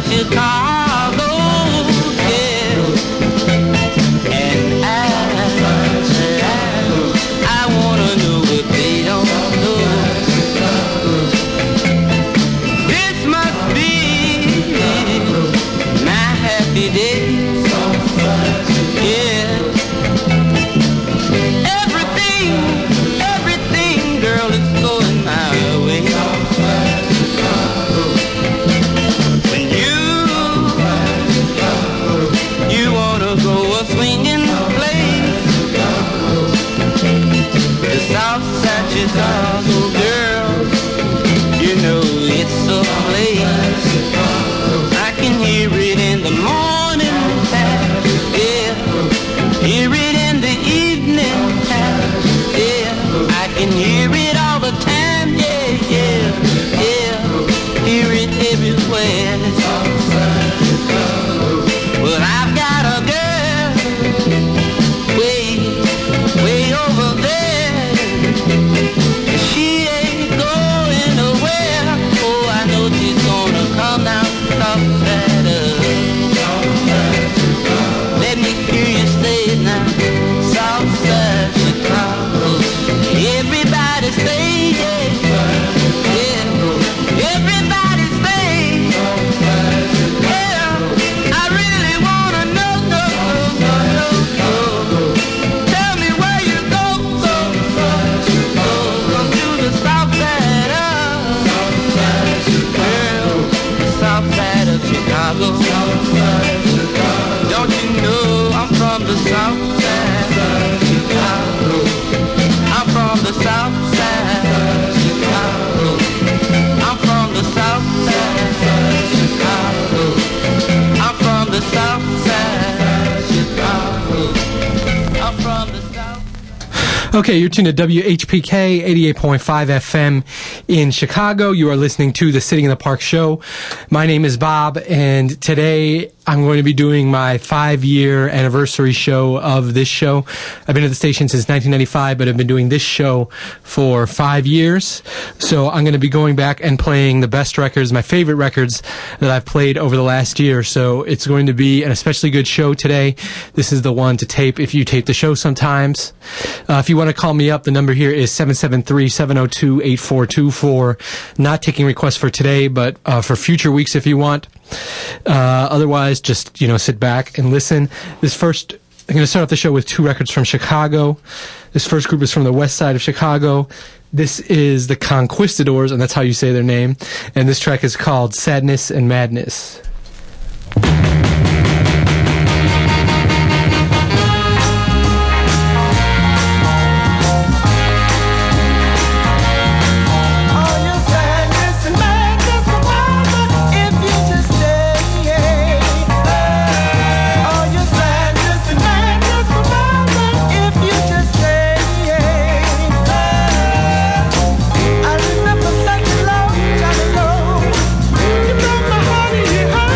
Chicago, yeah. And I wanna know what they don't know. This must be my happy day, yeah. Everything, girl, is going my way. When you wanna go a swinging place, the South Side Chicago, girl, you know it's a place. I can hear it in the morning time, yeah. Hear it in the evening time, yeah. I can hear it all the time, yeah, yeah, yeah. Hear it everywhere. Well, I've got a girl way over there. She ain't going nowhere. Oh, I know she's gonna come down Southside. Let me hear you say it now. Southside Chicago. Everybody say yeah, yeah. Everybody say yeah. I really wanna know, no. Tell me where you go. Come to the south side girl, south side of Chicago. Don't you know I'm from the south side of Chicago? I'm from the south side of Chicago. I'm from the south side of Chicago. I'm from the south side of Chicago. I'm from the south. Okay, you're tuned to WHPK 88.5 FM in Chicago. You are listening to the Sitting in the Park show. My name is Bob, and today I'm going to be doing my 5-year anniversary show of this show. I've been at the station since 1995, but I've been doing this show for 5 years. So I'm going to be going back and playing the best records, my favorite records that I've played over the last year. So it's going to be an especially good show today. This is the one to tape if you tape the show sometimes. If you want to call me up, the number here is 773-702-8424. Not taking requests for today, but for future weeks if you want. Otherwise, just, sit back and listen. I'm going to start off the show with 2 records from Chicago. This first group is from the west side of Chicago. This is the Conquistadors, and that's how you say their name. And this track is called Sadness and Madness. I remember such a long time ago. You broke my heart and you hurt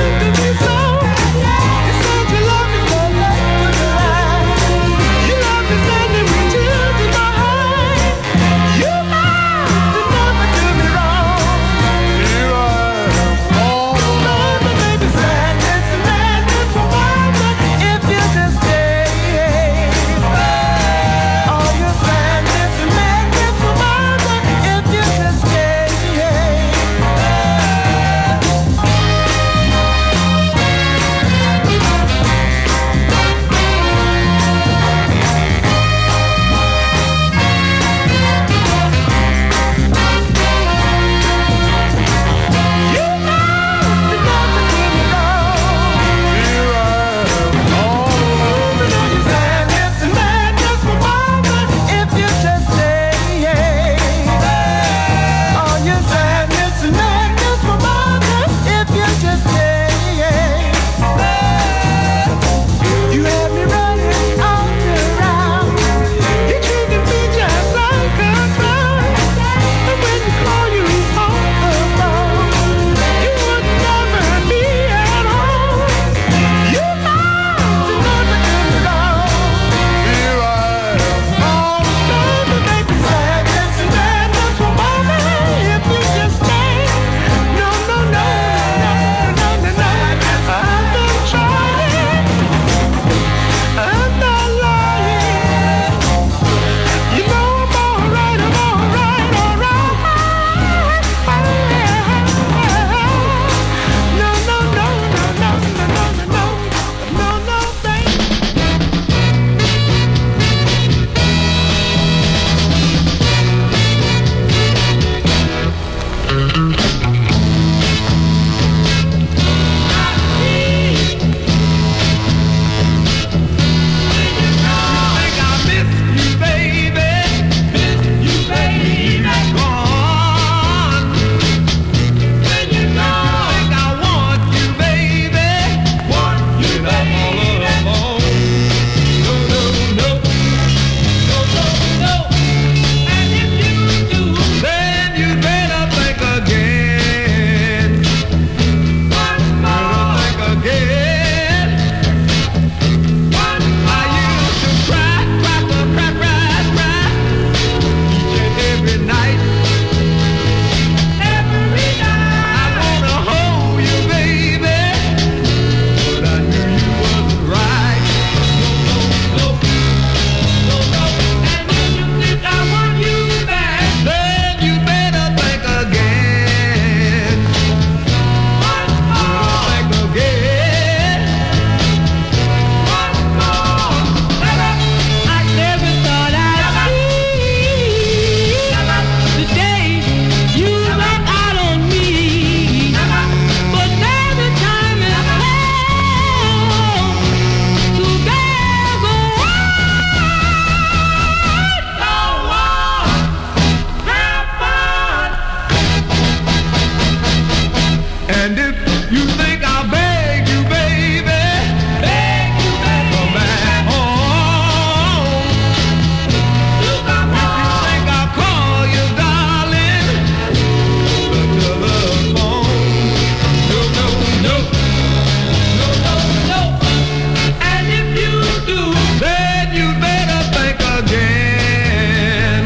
And if you think I'll beg you, baby, come back home. If you think I'll call you, darling, the telephone. No, no, no. No, no, no. And if you do, then you better think again.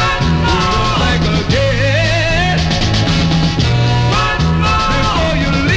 Think again. Before you leave.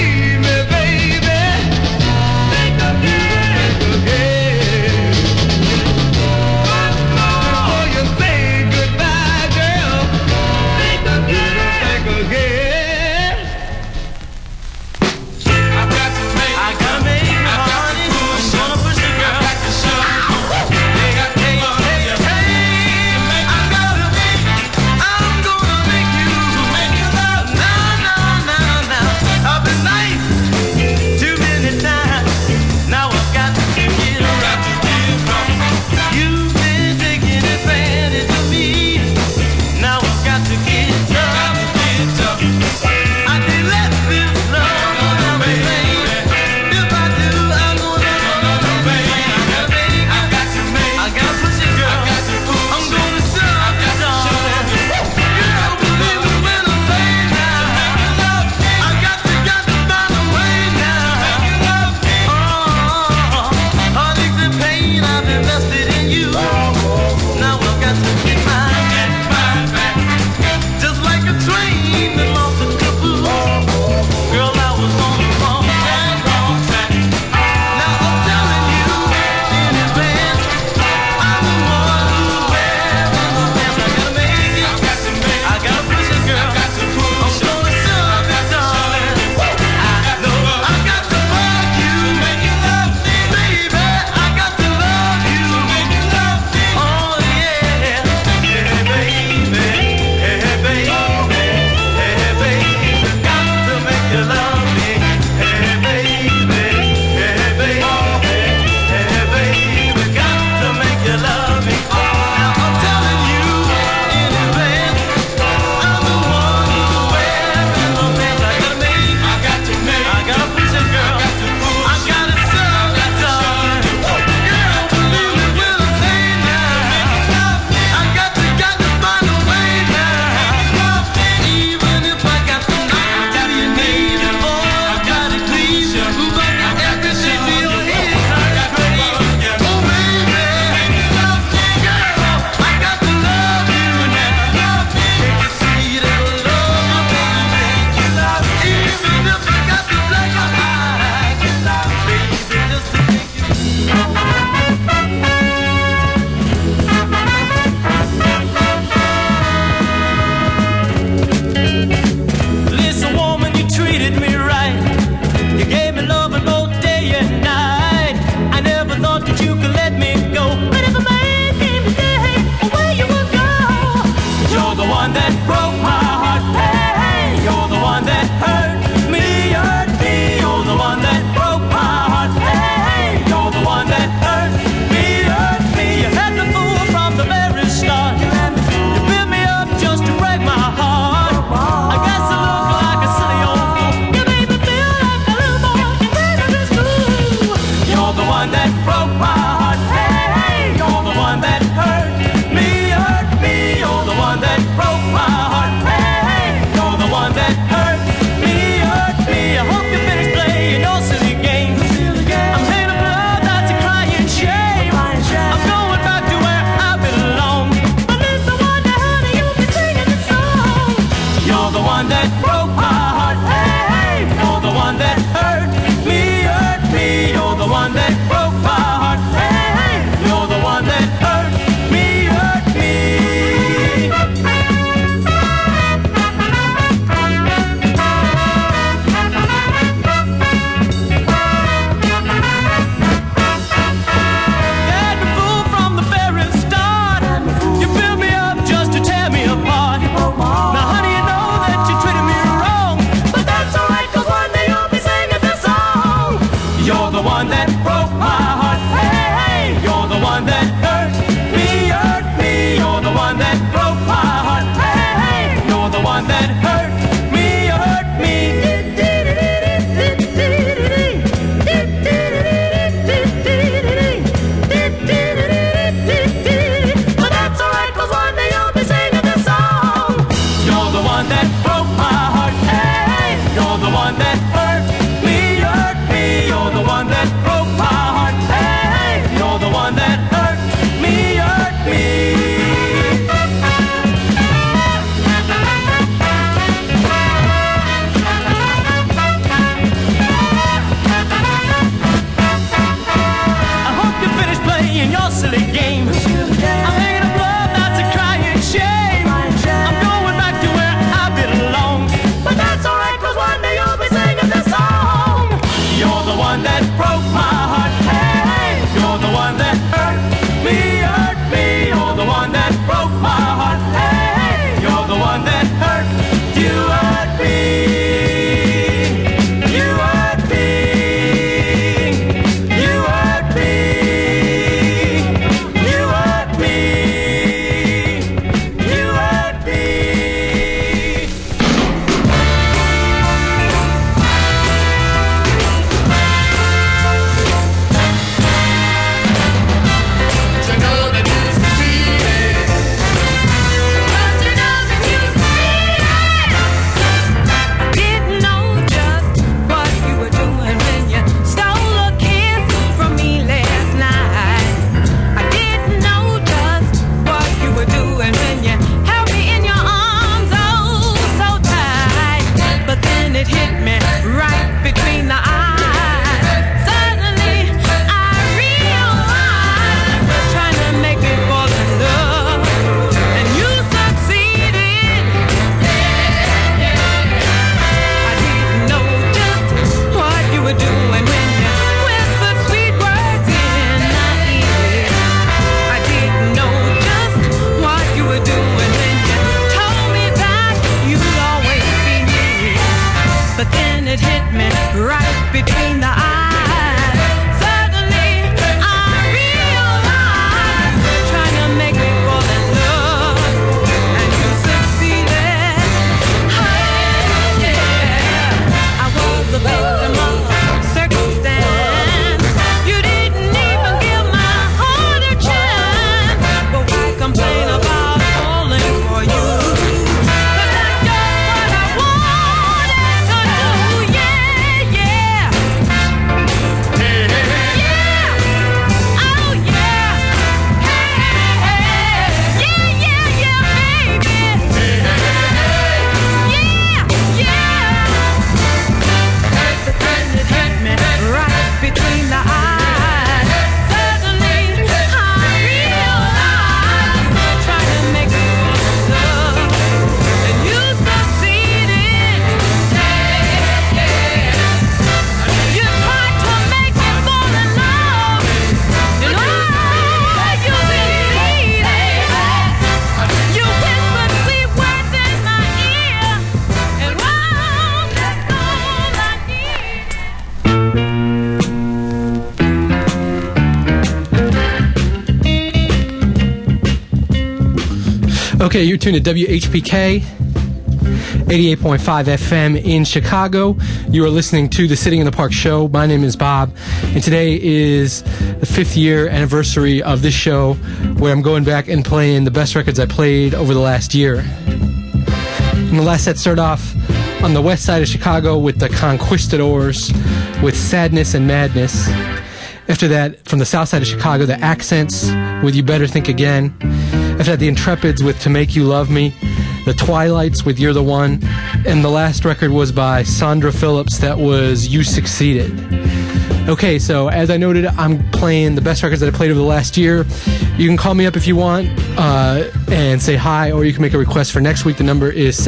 Okay, you're tuned to WHPK 88.5 FM in Chicago. You are listening to the Sitting in the Park show. My name is Bob, and today is the 5th year anniversary of this show, where I'm going back and playing the best records I played over the last year. And the last set started off on the west side of Chicago with the Conquistadors with Sadness and Madness. After that, from the south side of Chicago, the Accents with You Better Think Again. After that, the Intrepids with To Make You Love Me. The Twilights with You're the One. And the last record was by Sandra Phillips. That was You Succeeded. Okay, so as I noted, I'm playing the best records that I played over the last year. You can call me up if you want and say hi, or you can make a request for next week. The number is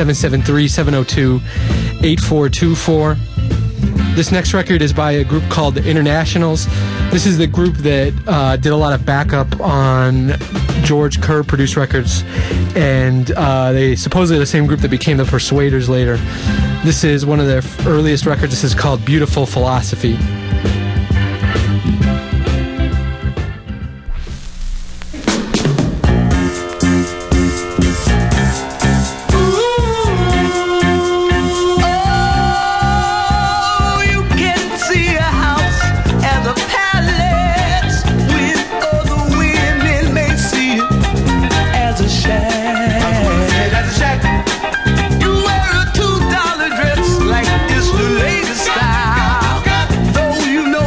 773-702-8424. This next record is by a group called the Internationals. This is the group that did a lot of backup on George Kerr produced records, and they supposedly the same group that became the Persuaders later. This is one of their earliest records. This is called Beautiful Philosophy. $2 dress like this the latest style. Though you know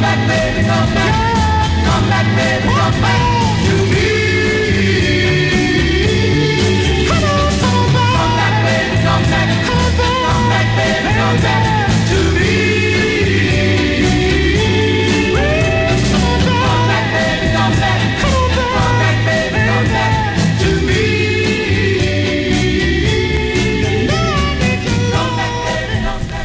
back, baby, come back. Come back, baby, come back to me. Come back, baby, come back. Come back, baby, come back to me. Come back, baby, come back. Come back, baby, come back to me. Come back, baby, come back.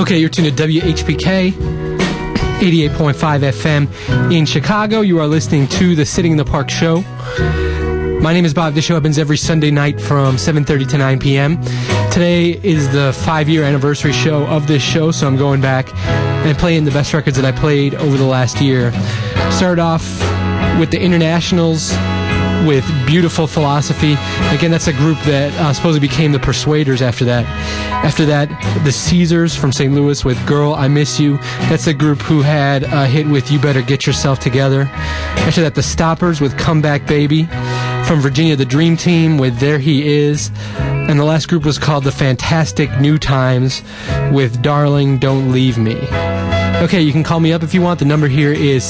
Okay, you're tuned to WHPK 88.5 FM in Chicago. You are listening to the Sitting in the Park show. My name is Bob. This show happens every Sunday night from 7:30 to 9 p.m. Today is the 5-year anniversary show of this show, so I'm going back and playing the best records that I played over the last year. Started off with the Internationals with Beautiful Philosophy. Again, that's a group that supposedly became the Persuaders after that. After that, the Caesars from St. Louis with Girl, I Miss You. That's a group who had a hit with You Better Get Yourself Together. After that, the Stoppers with Come Back Baby. From Virginia, the Dream Team with There He Is. And the last group was called the Fantastic New Times with Darling, Don't Leave Me. Okay, you can call me up if you want. The number here is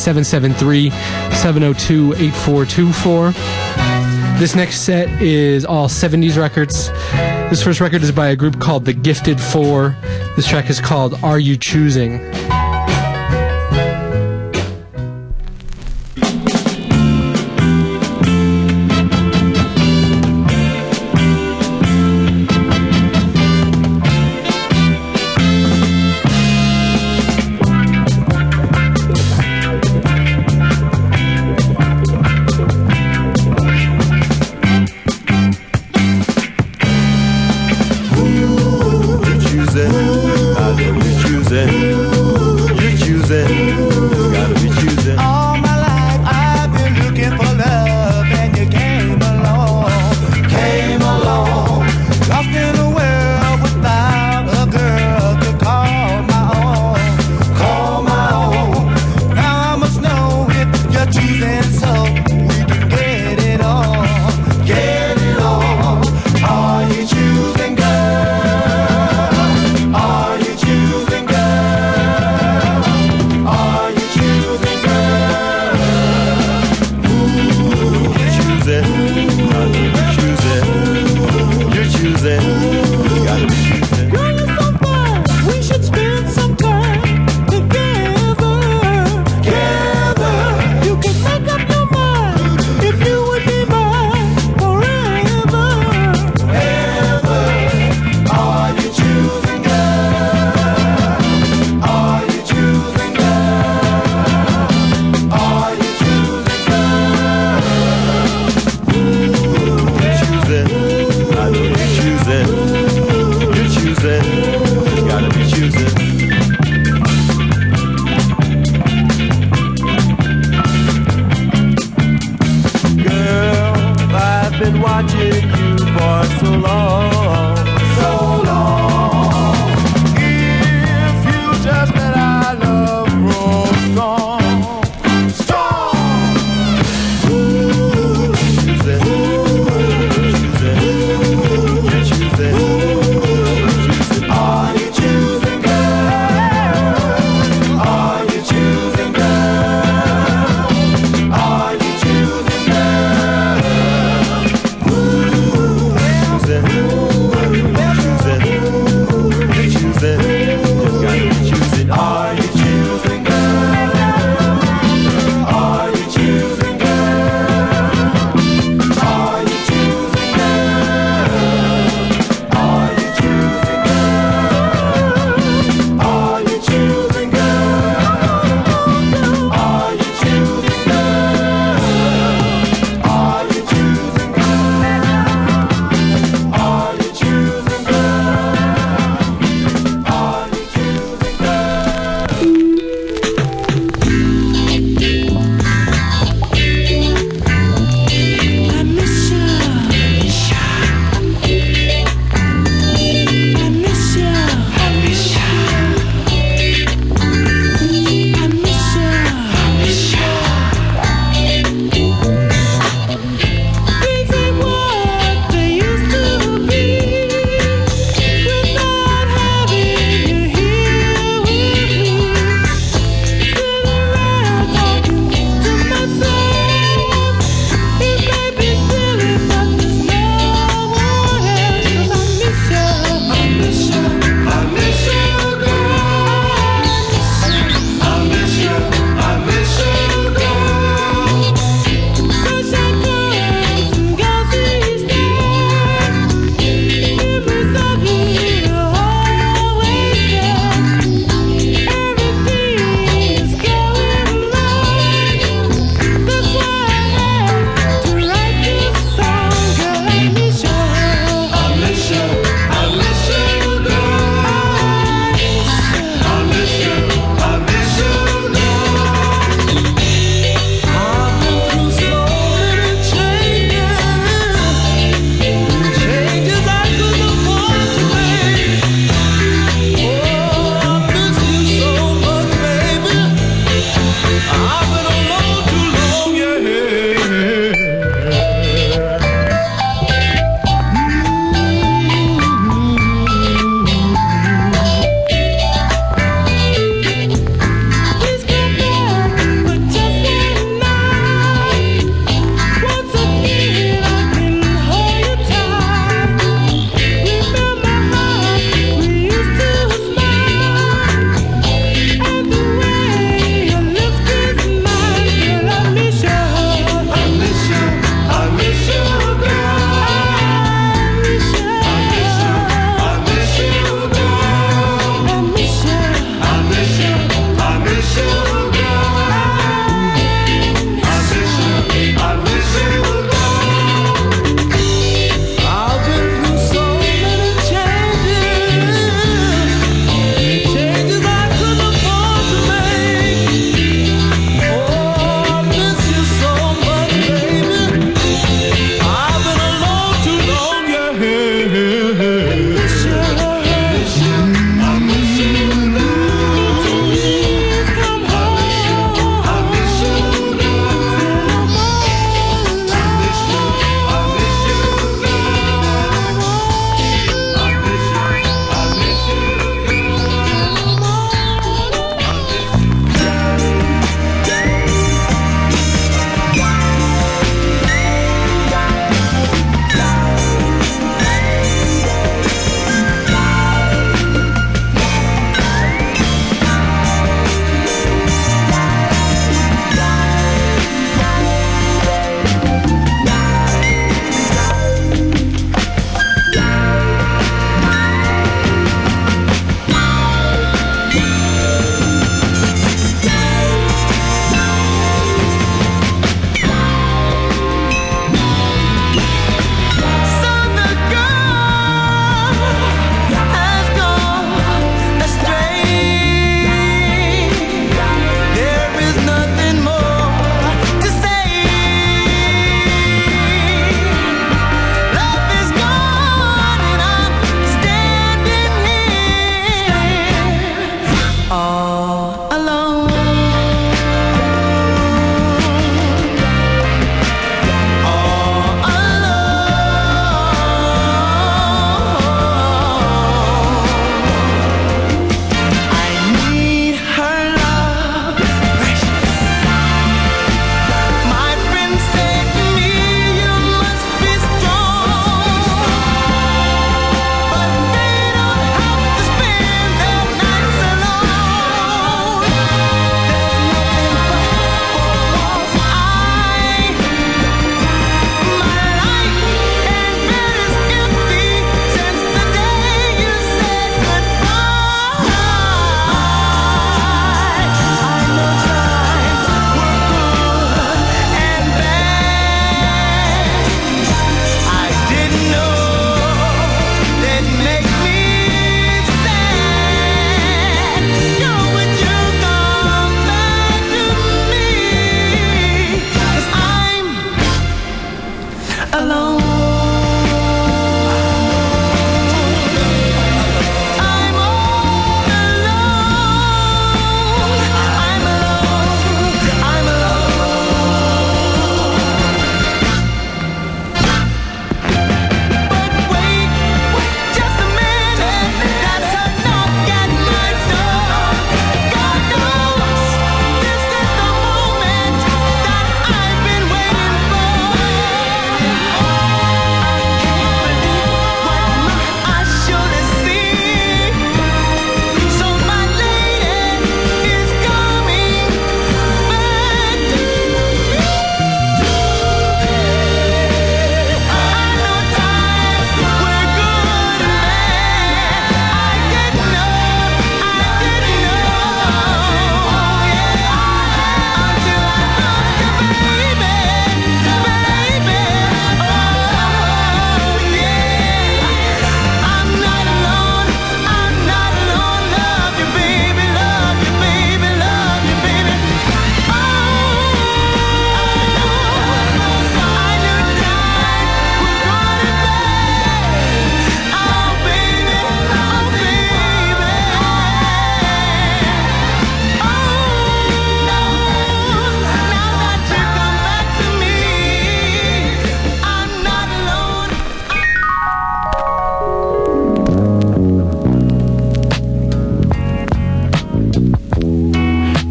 773-702-8424. This next set is all 70s records. This first record is by a group called The Gifted Four. This track is called Are You Choosing? Choosing, I know you're choosing.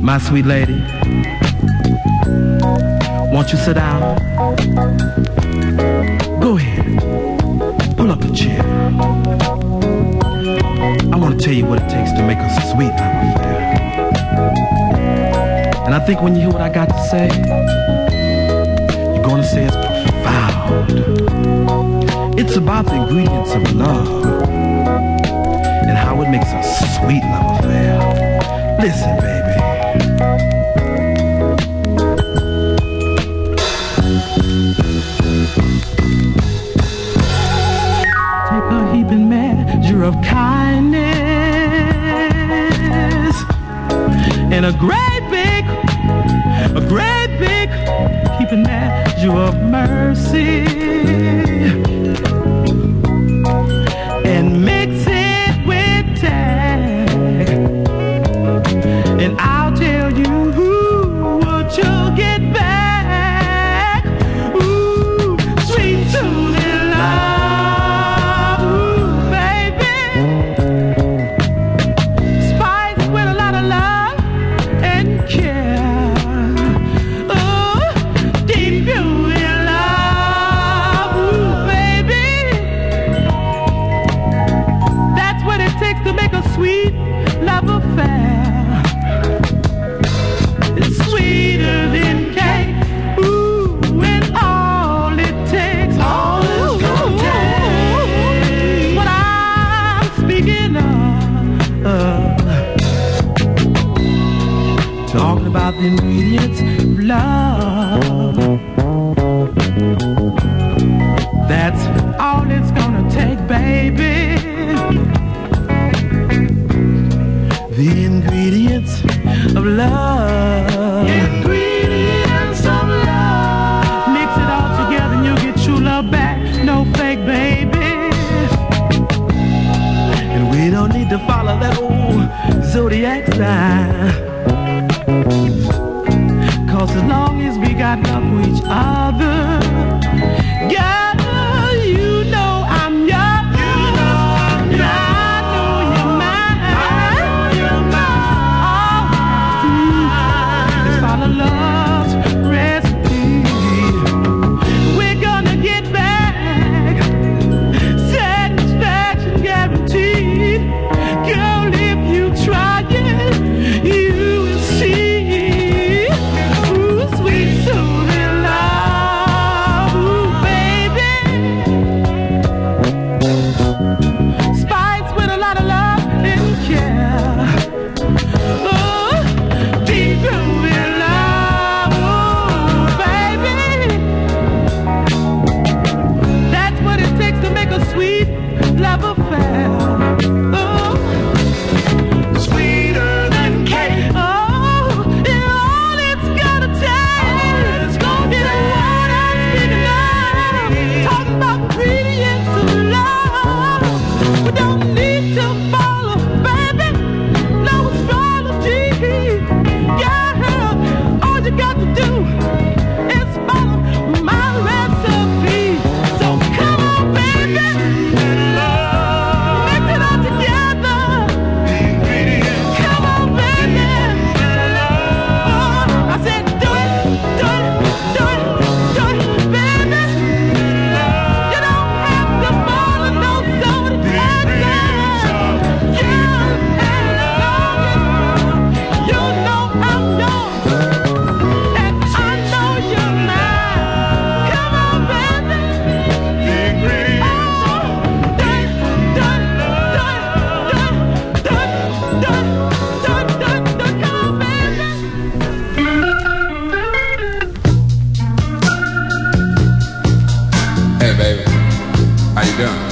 My sweet lady, won't you sit down? Go ahead, pull up a chair. I want to tell you what it takes to make a sweet love affair. And I think when you hear what I got to say, you're gonna say it's profound. It's about the ingredients of love and how it makes a sweet love affair. Listen, baby. Take a heaping measure of kindness and a great big heaping measure of mercy, and mix it with tact, and I'll tell you what you'll get back. Ooh, sweet soothing love, ooh, baby, spiced with a lot of love and care. Oh, deep beauty love, ooh, baby, that's what it takes to make a sweet love affair. It's sweeter than cake, ooh, and all it takes, all it's gonna take, what I'm speaking of, talking about the ingredients of love. That's all it's gonna take, baby. The ingredients of love. Ingredients of love. Mix it all together and you'll get true love back. No fake, baby. And we don't need to follow that old zodiac sign. 'Cause as long as we got love for each other, girl, you know I'm yours. You know I'm yours. I know you're mine. I know you're mine. Oh, it's follow love's recipe. We're gonna get back satisfaction guaranteed. Girl, if you try it, you will see. Ooh, sweet soothing love, ooh, baby, spiced with a lot of love and care. Oh, deep groovy love, ooh, baby, that's what it takes to make a sweet love affair. Oh, sweeter than cake. Oh, and all it's gonna take is what I'm speaking of. Talking about ingredients of love. We don't need to follow, baby, no astrology. Yeah, all you got to do is follow my recipe. So come on, baby, mix it all together. Come on, baby. Oh, I said do it, do it, do it, do it, baby. You don't have to follow no zodiac sign. Yeah, and you know I'm yours, and I know you're mine. Come on, baby. Oh, do it, do it, do it, do it, do it, do it, do it, do it, do it, do it. Come on, baby. Hey, baby, how you doing?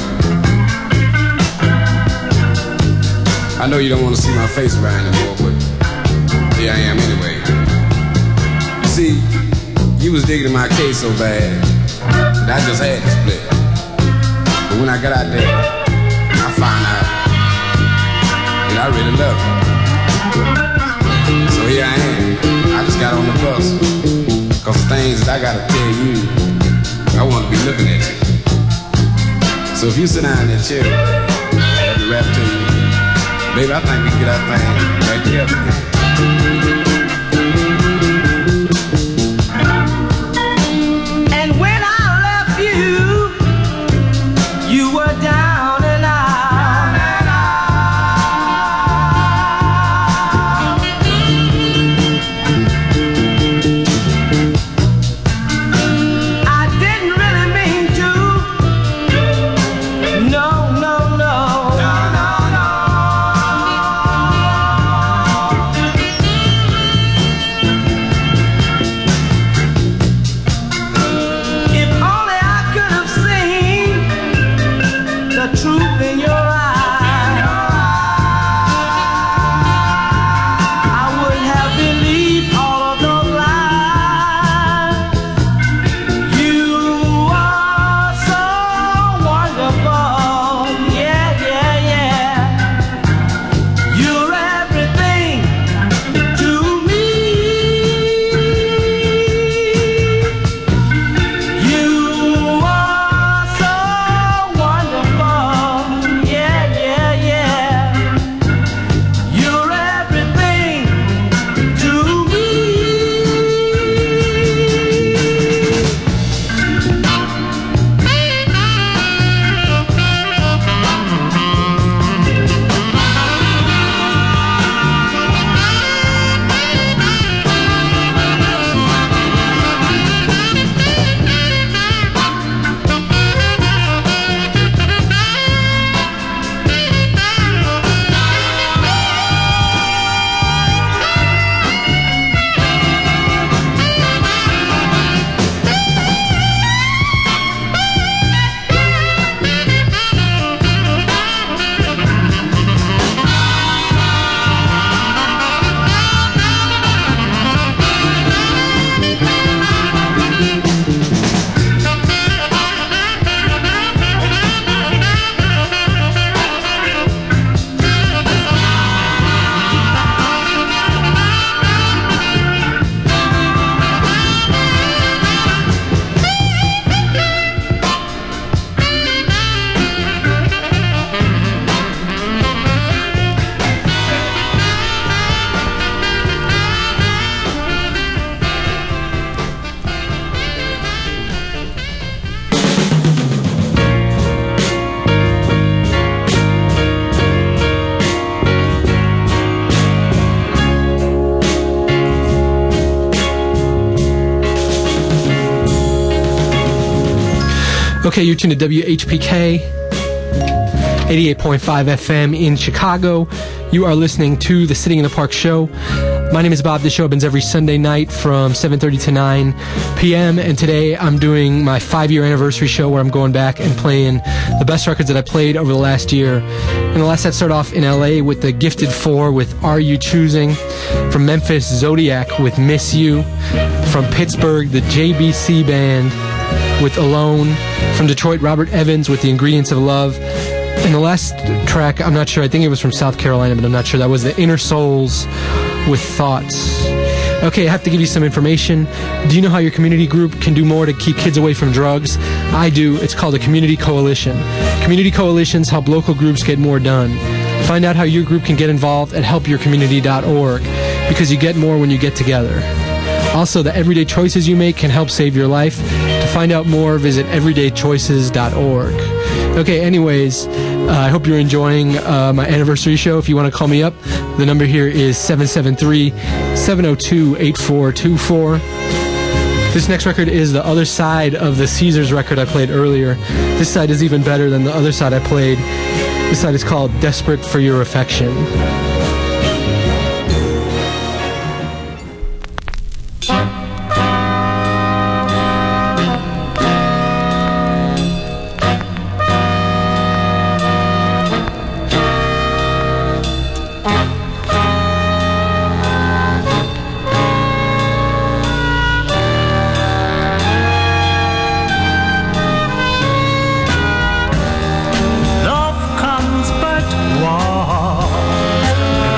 I know you don't want to see my face around anymore, but here I am anyway. See, you was digging my case so bad that I just had to split. But when I got out there, I found out that I really love you. So here I am. I just got on the bus. 'Cause the things that I gotta tell you, I want to be looking at you. So if you sit down in that chair, let me rap to you. Baby, I think we can get our thing back together. the truth in your eyes, I would have believed all of those lies. You are so wonderful, yeah, yeah, yeah. You're everything to me. You are so wonderful, yeah, yeah, yeah. You're everything to me. Okay, you're tuned to WHPK 88.5 FM in Chicago. You are listening to the Sitting in the Park show. My name is Bob. This show happens every Sunday night from 7:30 to 9 p.m. And today I'm doing my 5-year anniversary show where I'm going back and playing the best records that I played over the last year. And the last set started off in LA with the Gifted Four with Are You Choosing? From Memphis, Zodiac with Miss You. From Pittsburgh, the JBC Band with Alone. From Detroit, Robert Evans with The Ingredients of Love. And the last track, I'm not sure, I think it was from South Carolina, but I'm not sure, that was the Inner Souls with Thoughts. Okay, I have to give you some information. Do you know how your community group can do more to keep kids away from drugs? I do. It's called a community coalition. Community coalitions help local groups get more done. Find out how your group can get involved at helpyourcommunity.org, because you get more when you get together. Also, the everyday choices you make can help save your life. To find out more, visit everydaychoices.org. Okay, anyways, I hope you're enjoying my anniversary show. If you want to call me up, the number here is 773-702-8424. This next record is the other side of the Caesars record I played earlier. This side is even better than the other side I played. This side is called Desperate for Your Affection. Love comes but once.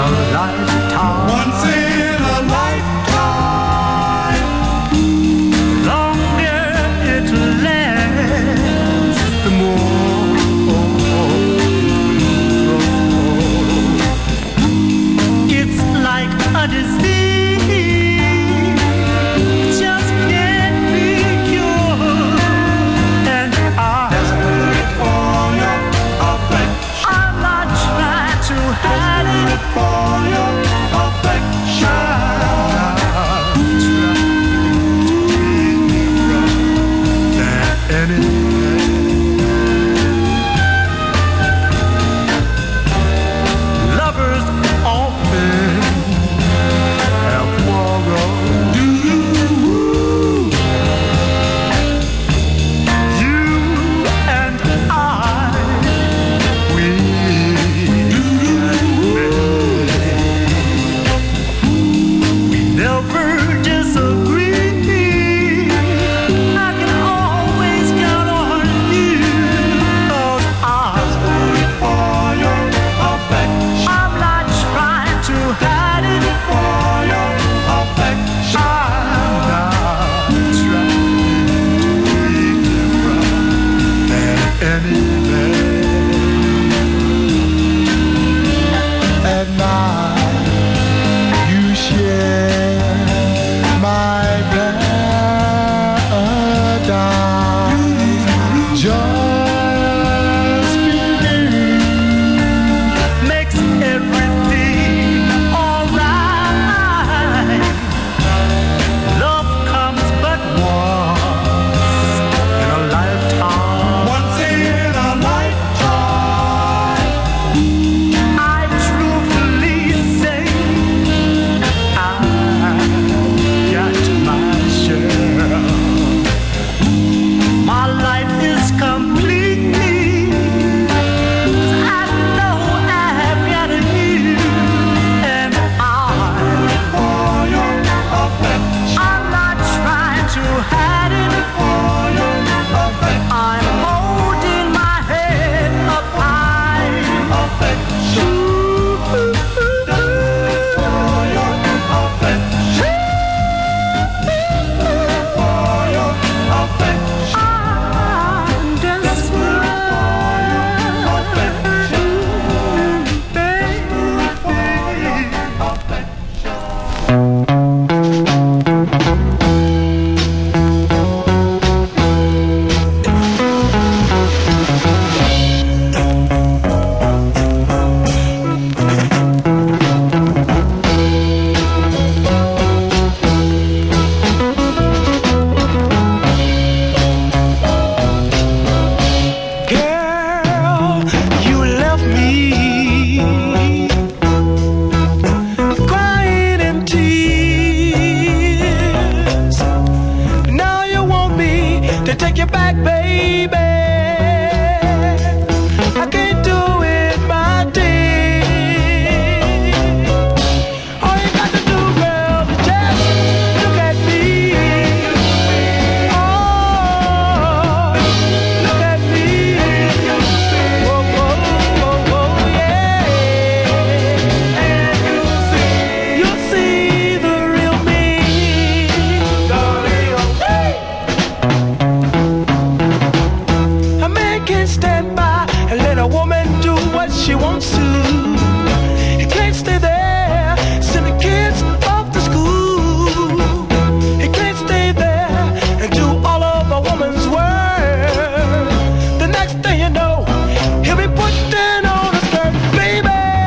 a woman do what she wants to. He can't stay there, send the kids off to school. He can't stay there and do all of a woman's work. The next thing you know, he'll be putting on a skirt, baby.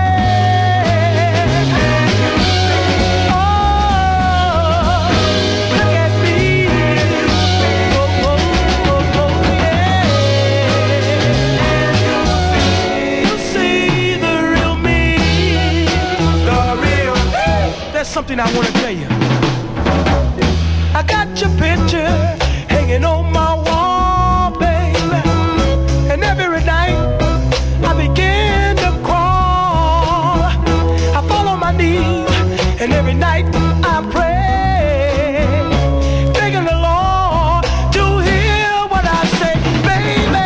Something I want to tell you. I got your picture hanging on my wall, baby. And every night I begin to crawl. I fall on my knees and every night I pray, begging the Lord to hear what I say, baby.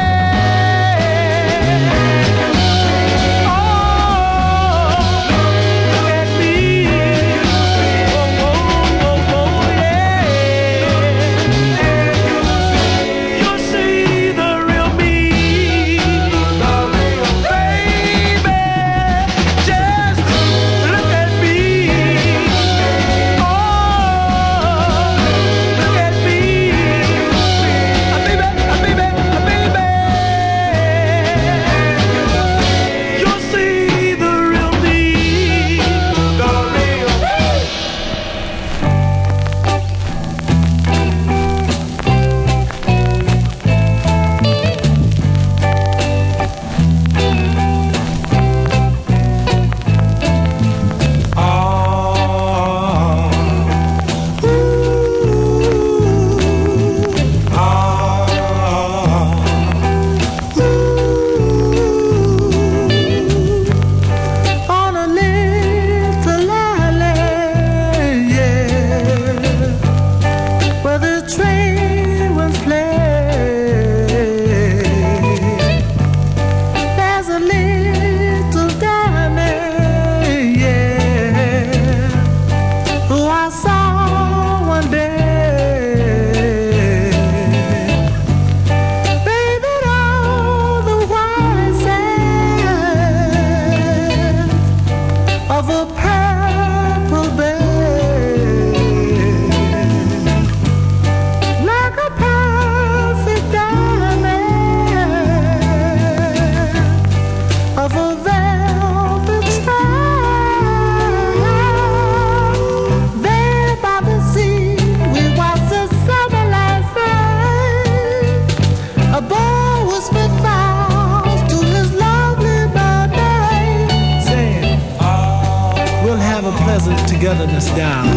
Togetherness down,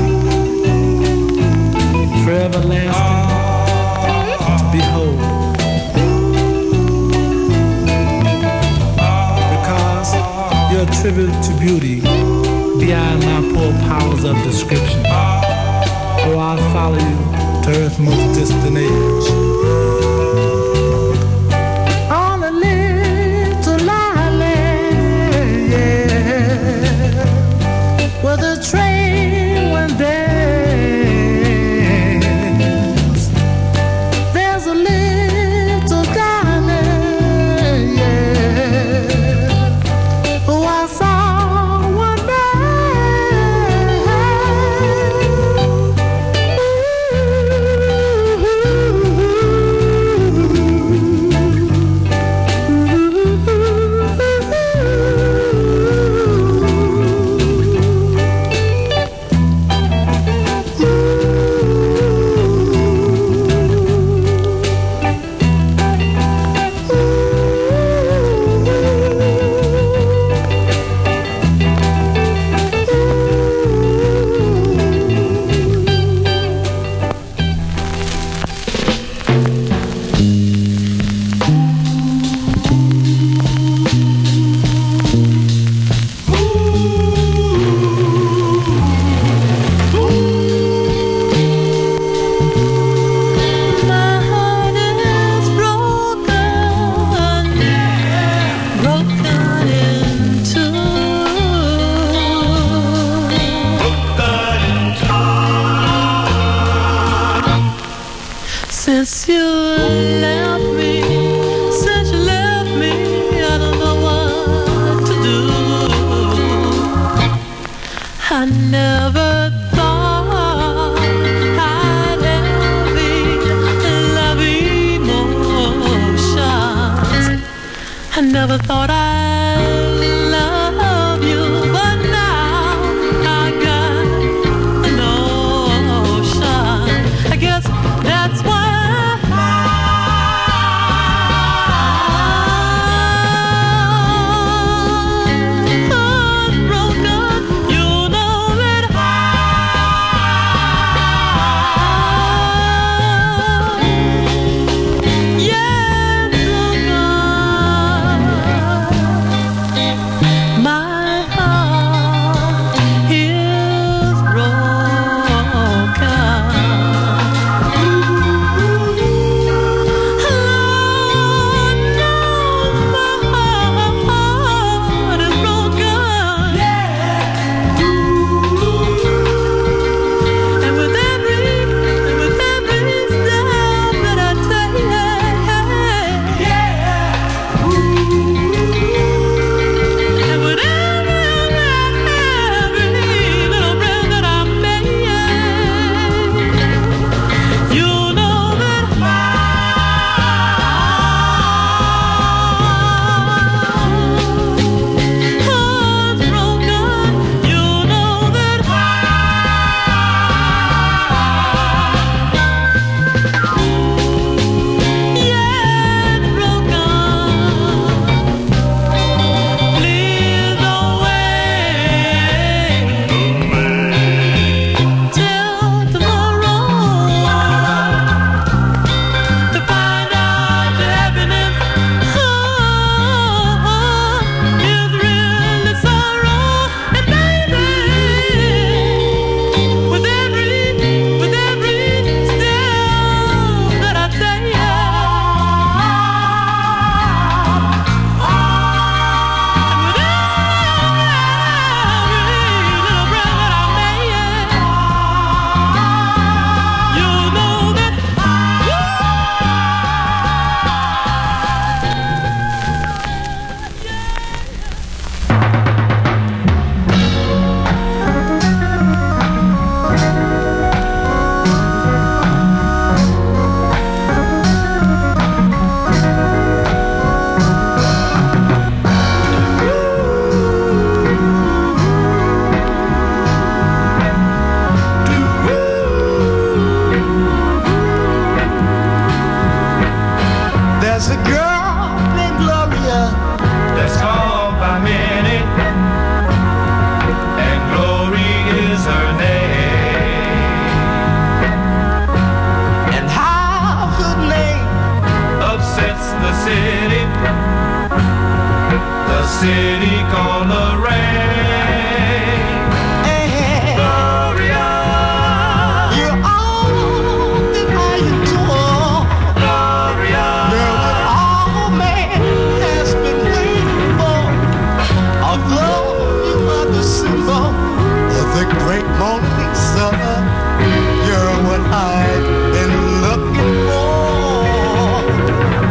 forever lasting to behold. Because you're a tribute to beauty beyond my poor powers of description. Oh, I'll follow you to earth's most distant edge. On a little island, yeah, where the train went dance. There's a little diamond, yeah, who I saw one night. Ooh, never thought I'd love you, but now I got a notion. I guess that's why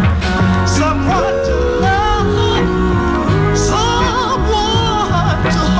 someone to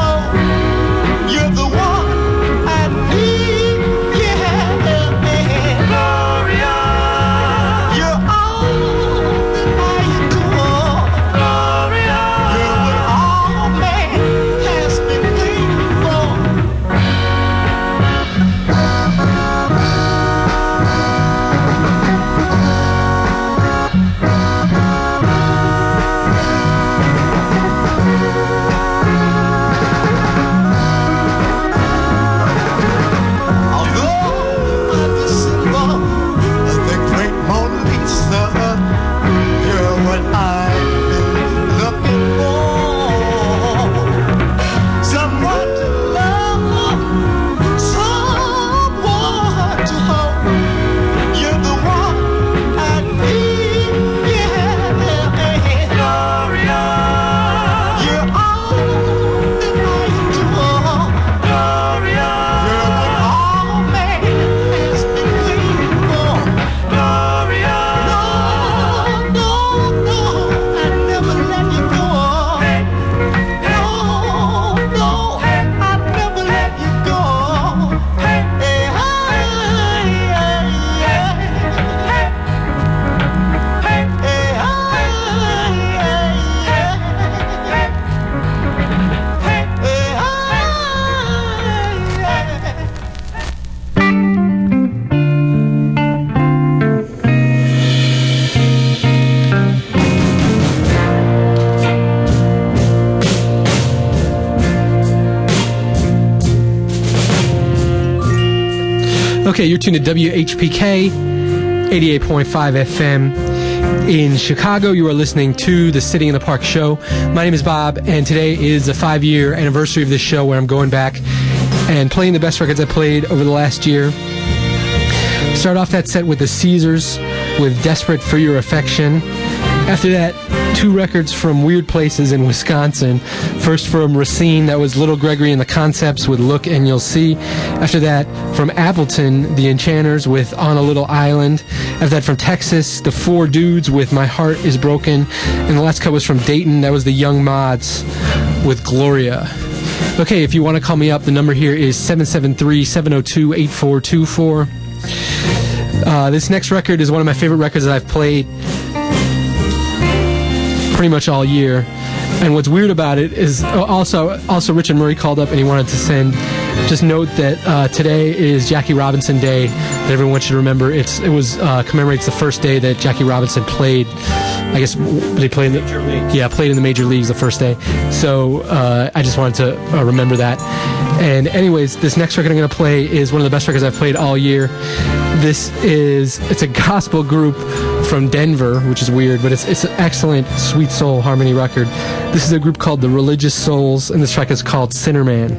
Okay, you're tuned to WHPK 88.5 FM in Chicago. You are listening to the Sitting in the Park show. My name is Bob, and today is the 5-year anniversary of this show where I'm going back and playing the best records I played over the last year. Start off that set with the Caesars with Desperate for Your Affection. After that, 2 records from weird places in Wisconsin. First from Racine, that was Little Gregory and the Concepts with Look and You'll See. After that, from Appleton, the Enchanters with On a Little Island. After that, from Texas, the Four Dudes with My Heart is Broken. And the last cut was from Dayton, that was the Young Mods with Gloria. Okay, if you want to call me up, the number here is 773-702-8424. This next record is one of my favorite records that I've played pretty much all year. And what's weird about it is also Richard Murray called up and he wanted to just note that today is Jackie Robinson Day, that everyone should remember. It commemorates the first day that Jackie Robinson played. I guess they played in the major leagues the first day. So I just wanted to remember that. And anyways, this next record I'm going to play is one of the best records I've played all year. It's a gospel group from Denver, which is weird, but it's an excellent sweet soul harmony record. This is a group called The Religious Souls, and this track is called Sinner Man.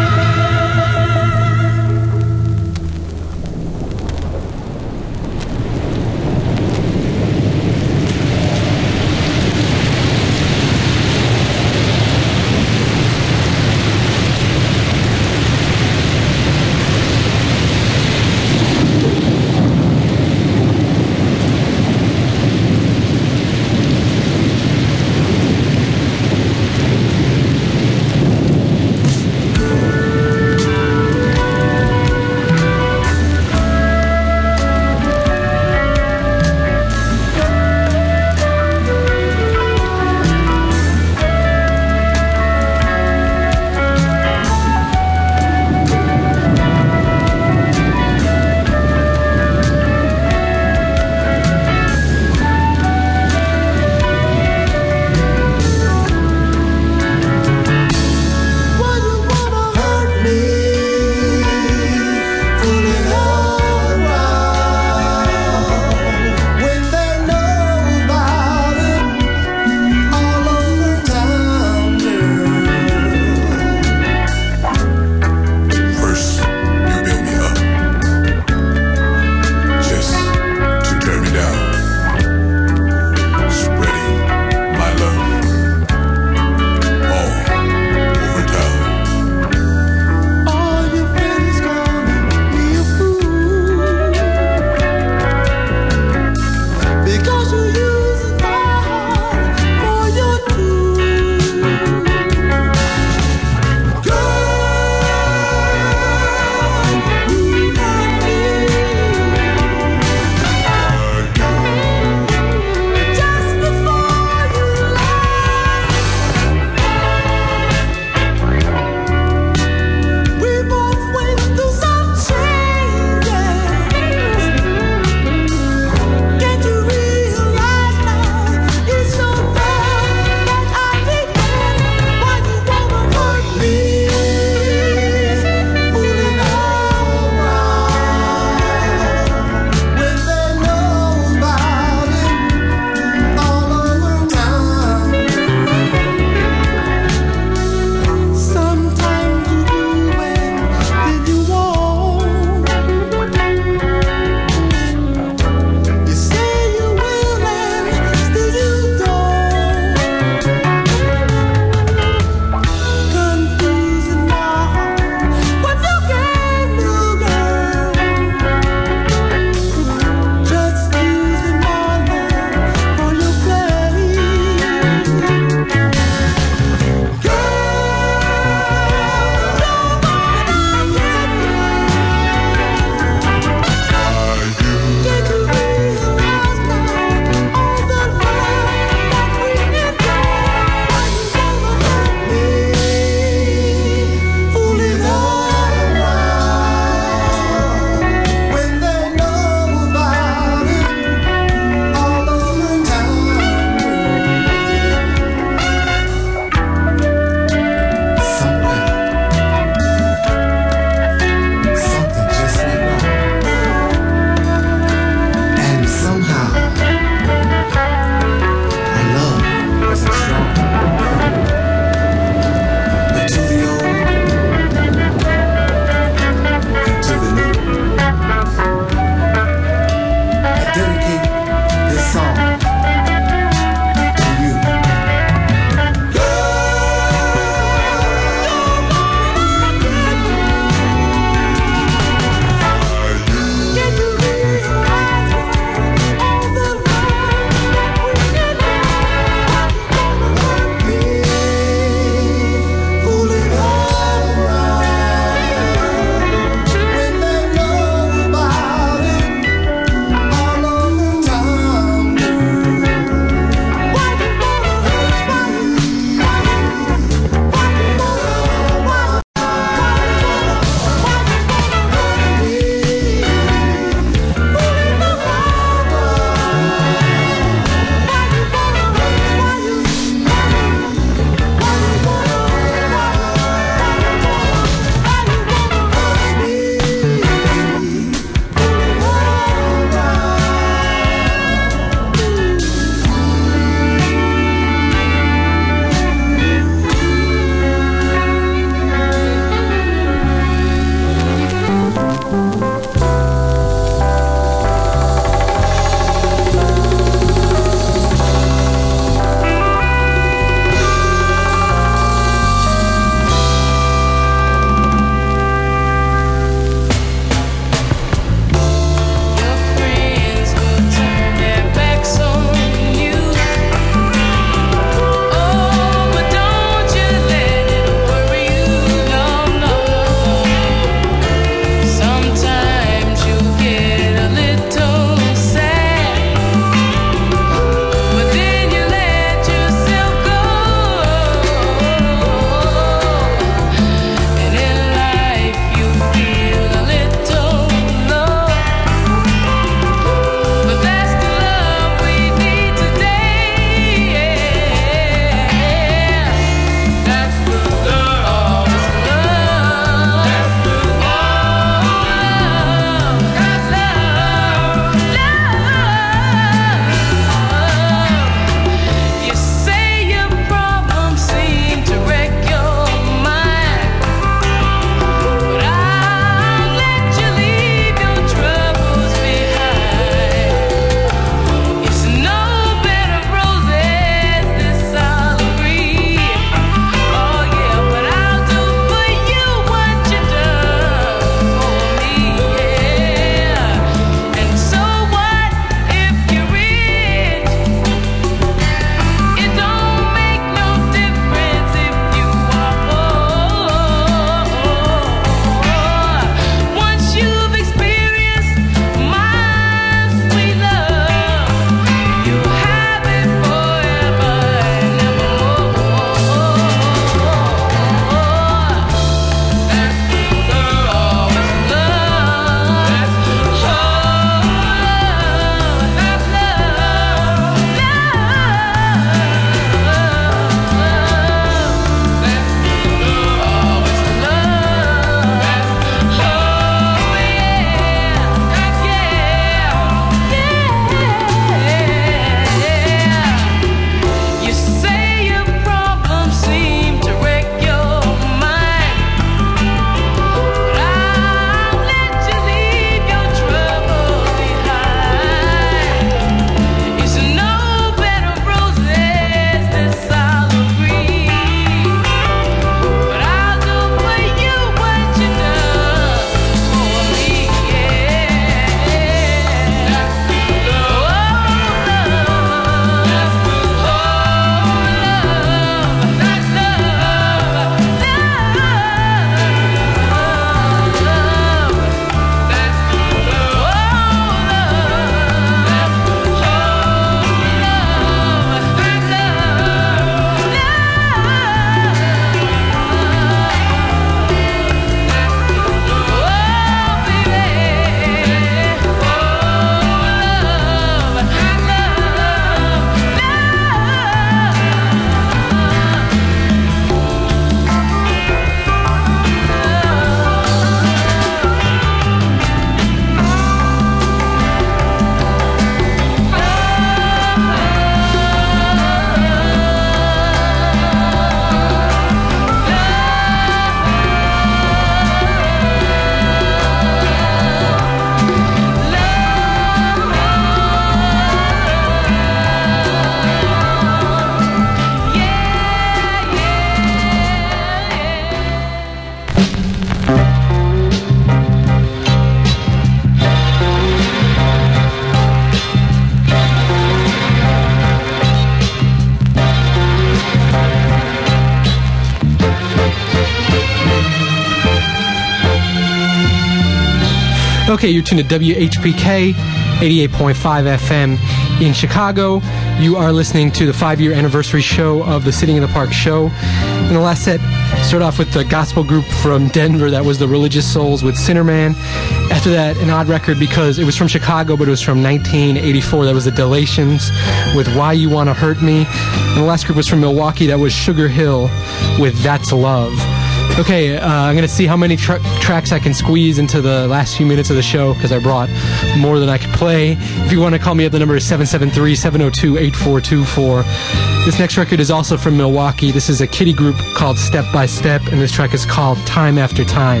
Okay, you're tuned to WHPK 88.5 FM in Chicago. You are listening to the 5-year anniversary show of the Sitting in the Park show. In the last set, started off with the gospel group from Denver that was the Religious Souls with Sinner Man. After that, an odd record because it was from Chicago, but it was from 1984. That was the Delations with Why You Wanna Hurt Me. And the last group was from Milwaukee. That was Sugar Hill with That's Love. Okay, I'm going to see how many tracks I can squeeze into the last few minutes of the show because I brought more than I could play. If you want to call me up, the number is 773-702-8424. This next record is also from Milwaukee. This is a kiddie group called Step by Step, and this track is called Time After Time.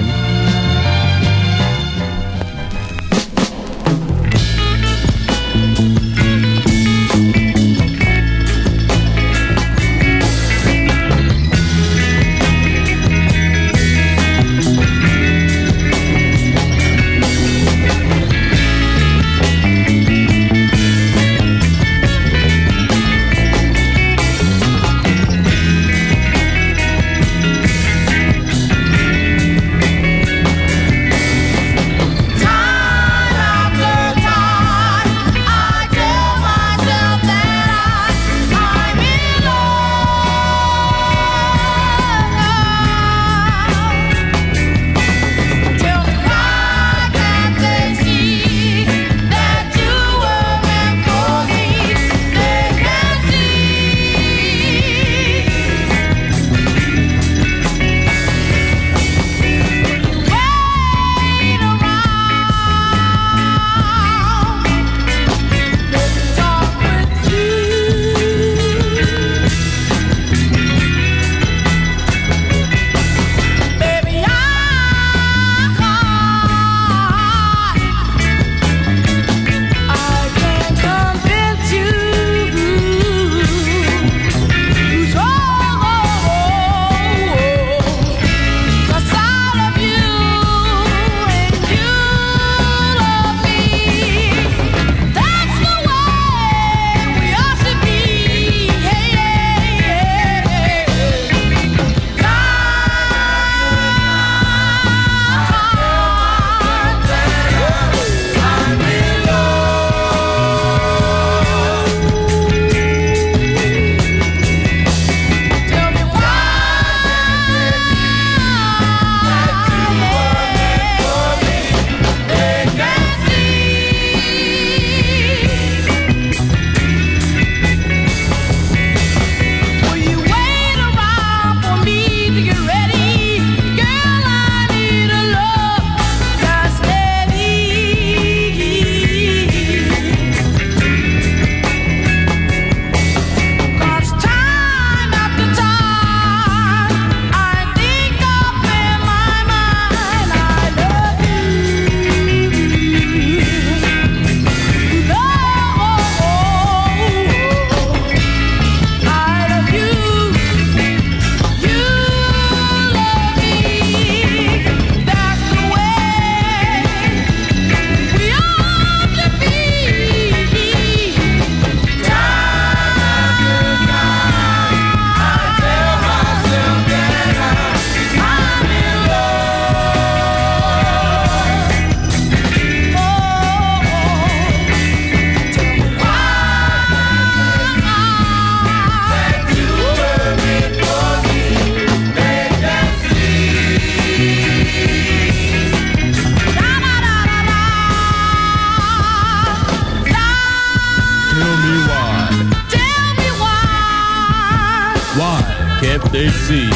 They see.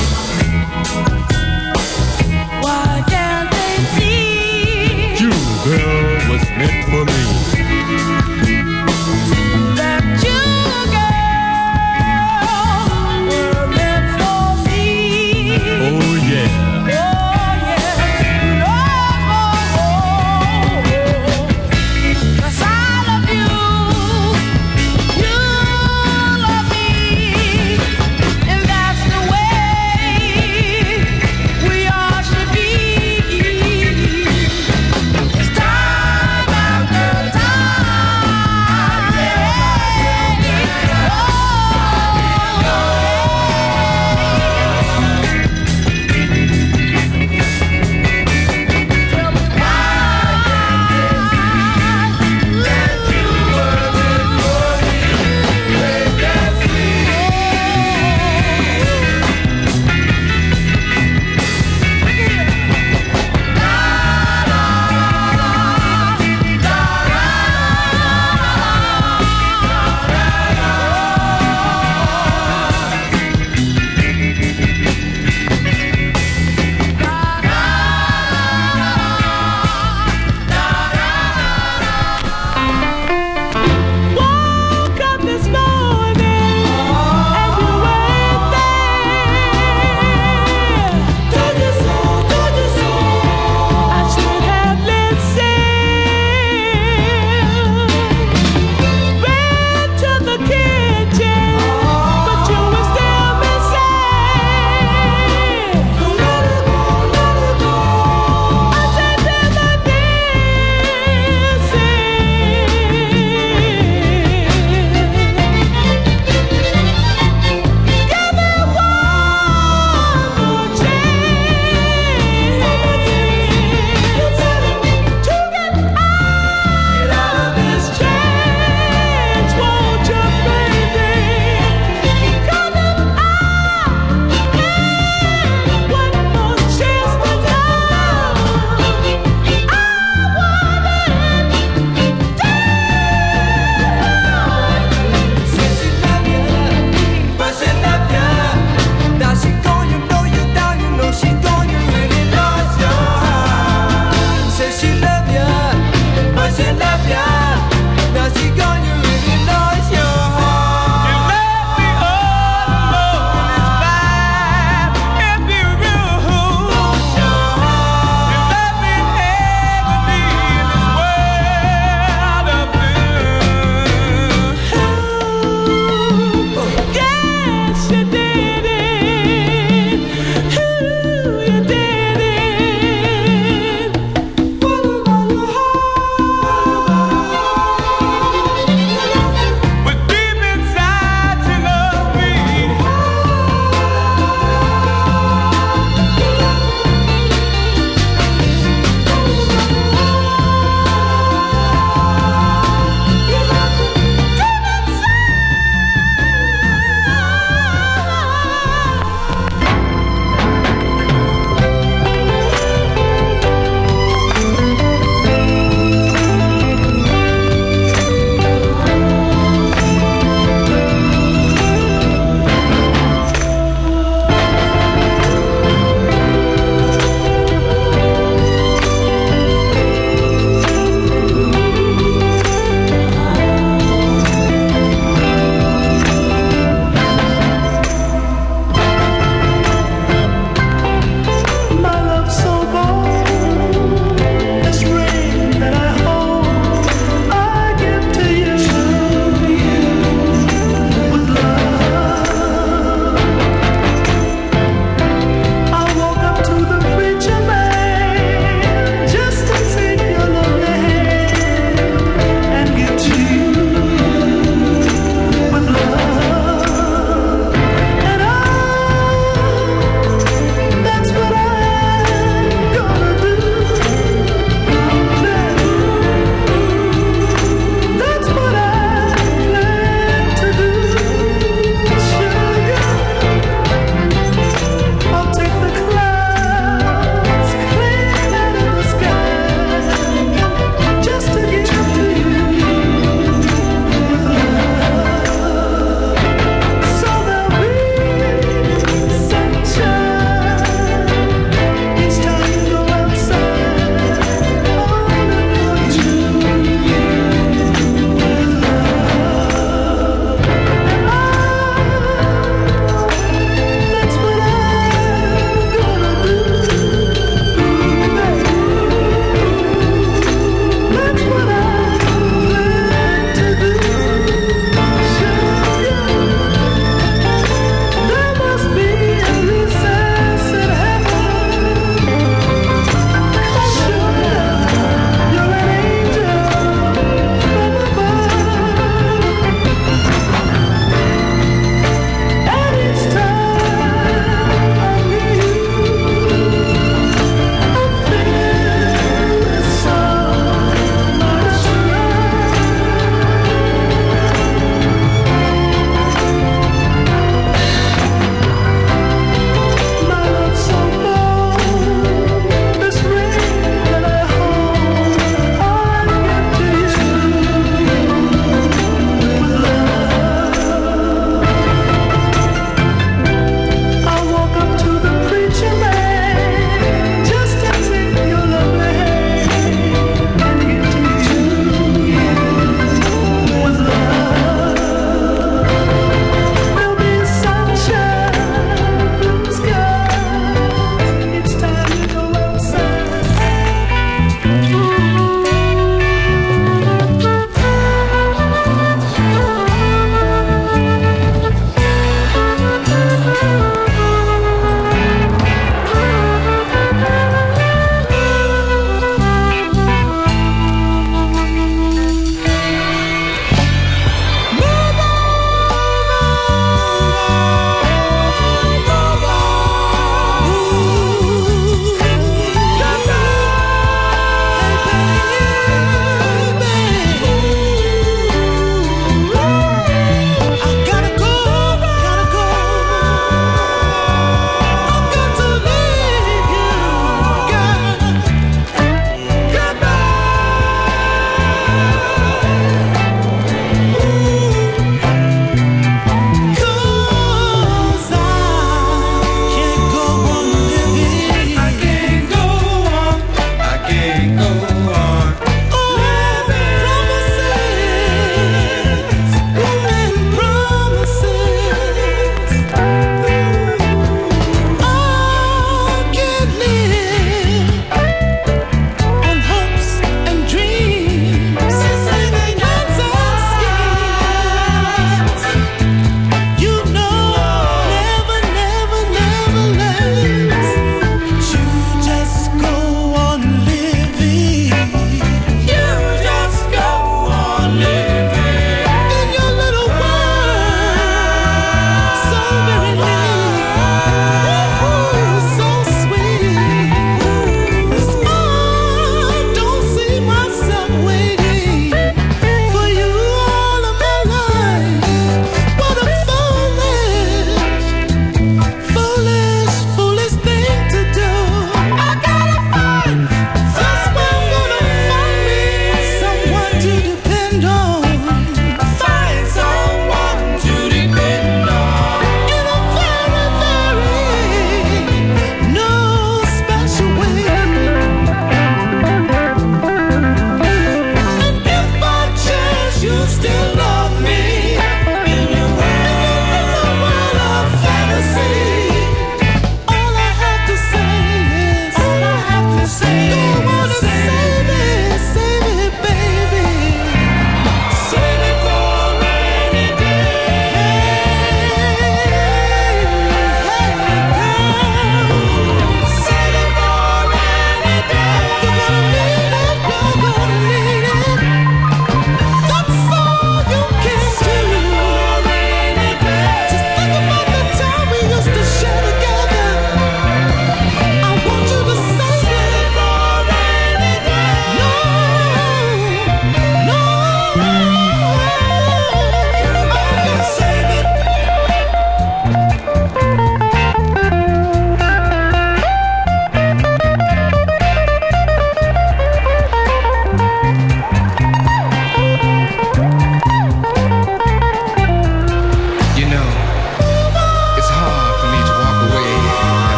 Why can't they see? You, girl, was meant for me. That you, girl, were meant for me. Oh, yeah. Oh, yeah. Oh, 'cause I love you. You love me. And that's the way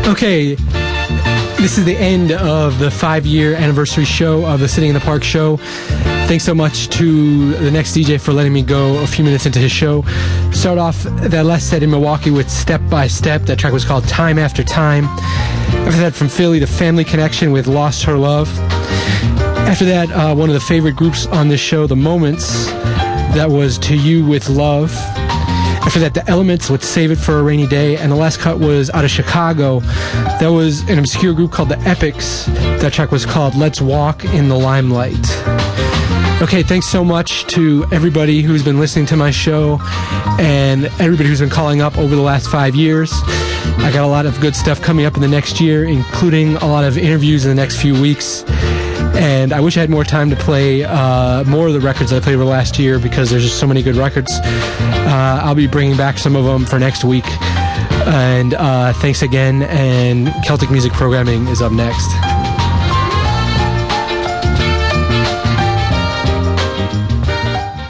Okay, this is the end of the 5-year anniversary show of the Sitting in the Park show. Thanks so much to the next DJ for letting me go a few minutes into his show. Start off that last set in Milwaukee with Step by Step. That track was called Time After Time. After that, from Philly, The Family Connection with Lost Her Love. After that, one of the favorite groups on this show, The Moments. That was To You with Love. After that, The Elements with Save It for a Rainy Day. And the last cut was out of Chicago. That was an obscure group called The Epics. That track was called Let's Walk in the Limelight. Okay, thanks so much to everybody who's been listening to my show and everybody who's been calling up over the last 5 years. I got a lot of good stuff coming up in the next year, including a lot of interviews in the next few weeks. And I wish I had more time to play more of the records I played over last year because there's just so many good records. I'll be bringing back some of them for next week. And thanks again, and Celtic Music Programming is up next.